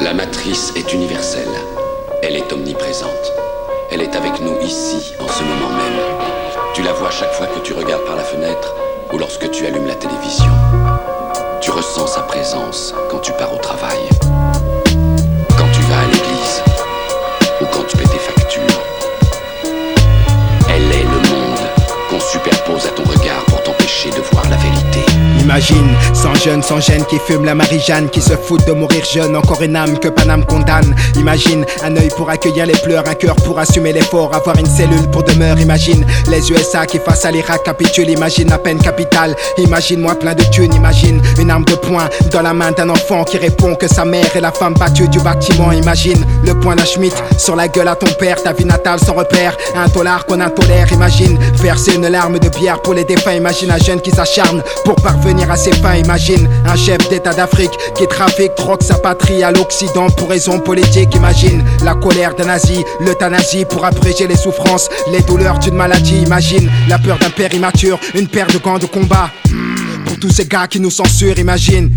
La matrice est universelle. Elle est omniprésente. Elle est avec nous ici, en ce moment même. Tu la vois chaque fois que tu regardes par la fenêtre ou lorsque tu allumes la télévision. Tu ressens sa présence quand tu pars au travail, quand tu vas à l'église ou quand tu paies tes factures. Elle est le monde qu'on superpose à ton regard pour t'empêcher de voir la vérité. Imagine, sans gêne qui fume la Marie-Jeanne, qui se fout de mourir jeune, encore une âme que Paname condamne. Imagine, un œil pour accueillir les pleurs, un cœur pour assumer l'effort, avoir une cellule pour demeure. Imagine, les USA qui face à l'Irak capitulent, imagine la peine capitale. Imagine-moi plein de thunes, imagine une arme de poing dans la main d'un enfant qui répond que sa mère est la femme battue du bâtiment. Imagine, le poing d'un Schmitt sur la gueule à ton père, ta vie natale sans repère, un dollar qu'on intolère. Imagine, verser une larme de bière pour les défunts. Imagine un jeune qui s'acharne pour parvenir à ses fins. Imagine un chef d'état d'Afrique qui trafique, troque sa patrie à l'Occident pour raisons politiques. Imagine la colère d'un nazi, l'euthanasie pour abréger les souffrances, les douleurs d'une maladie. Imagine la peur d'un père immature, une paire de gants de combat pour tous ces gars qui nous censurent. Imagine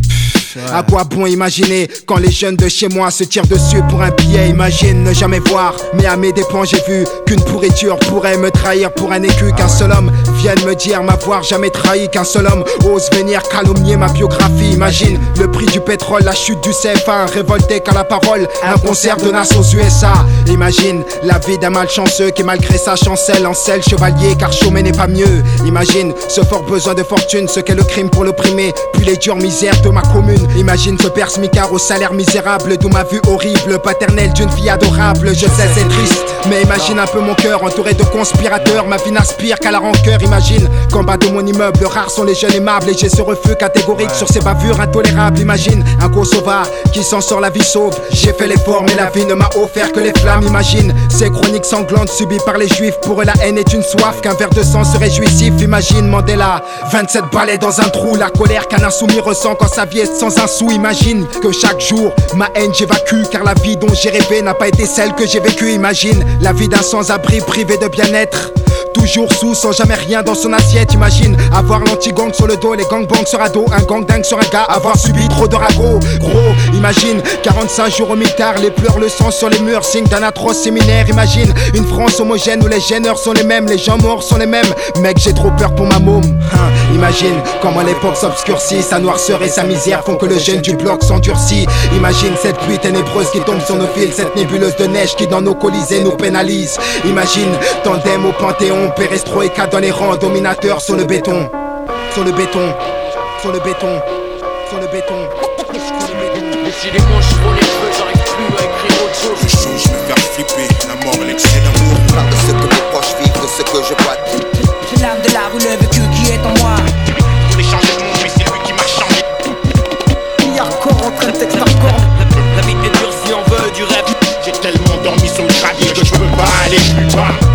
à quoi bon imaginer quand les jeunes de chez moi se tirent dessus pour un billet. Imagine ne jamais voir, mais à mes dépens j'ai vu qu'une pourriture pourrait me trahir pour un écu. Qu'un seul homme vienne me dire m'avoir jamais trahi, qu'un seul homme ose venir calomnier ma biographie. Imagine le prix du pétrole, la chute du CFA, un révolté qu'à la parole, un concert de Nas aux USA. Imagine la vie d'un malchanceux qui malgré sa chancelle encelle chevalier car chômer n'est pas mieux. Imagine ce fort besoin de fortune, ce qu'est le crime pour l'opprimer, puis les dures misères de ma commune. Imagine ce père smicard au salaire misérable, d'où ma vue horrible, paternelle d'une fille adorable. Je sais c'est triste, mais imagine un peu mon cœur entouré de conspirateurs. Ma vie n'aspire qu'à la rancœur. Imagine qu'en bas de mon immeuble, rares sont les jeunes aimables et j'ai ce refus catégorique sur ces bavures intolérables. Imagine un Kosovar qui s'en sort la vie sauve. J'ai fait l'effort mais la vie ne m'a offert que les flammes. Imagine ces chroniques sanglantes subies par les juifs. Pour eux la haine est une soif, qu'un verre de sang serait jouissif. Imagine Mandela, 27 balais dans un trou, la colère qu'un insoumis ressent quand sa vie est sans un sou. Imagine que chaque jour ma haine j'évacue, car la vie dont j'ai rêvé n'a pas été celle que j'ai vécue. Imagine la vie d'un sans-abri privé de bien-être, toujours sous, sans jamais rien dans son assiette. Imagine avoir l'anti-gang sur le dos, les gangbangs sur ado, un gang dingue sur un gars, avoir subi trop de ragots. Gros, imagine 45 jours au mitard, les pleurs, le sang sur les murs, signe d'un atroce séminaire. Imagine une France homogène où les gêneurs sont les mêmes, les gens morts sont les mêmes. Mec, j'ai trop peur pour ma môme. Imagine comment l'époque s'obscurcit, sa noirceur et sa misère font que le jeune du bloc s'endurcit. Imagine cette pluie ténébreuse qui tombe sur nos fils, cette nébuleuse de neige qui dans nos colisées nous pénalise. Imagine tandem au Panthéon, perestroïka dans les rangs, dominateurs sur le béton, sur le béton, sur le béton, sur le béton. Décidément, je prends les cheveux, j'arrive plus à écrire autre chose. Les choses me faire flipper, la mort, l'excès d'amour. Parle de ce que mes proches vivent, de ce que je vois. J'ai l'âme de la rue, le vécu qui est en moi. Je voulais changer le monde, mais c'est lui qui m'a changé. Il y a encore en train de texte hardcore. La vie est dure si on veut du rêve. J'ai tellement dormi sur le gravier que je peux pas aller plus bas.